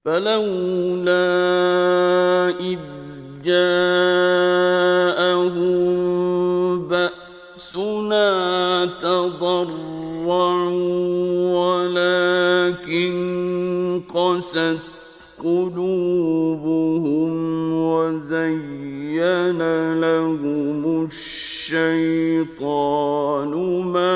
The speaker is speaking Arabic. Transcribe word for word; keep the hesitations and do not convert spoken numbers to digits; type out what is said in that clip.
فلولا إذ جاءهم بأسنا تضرعوا ولكن قست قلوبهم وزين لهم الشيطان ما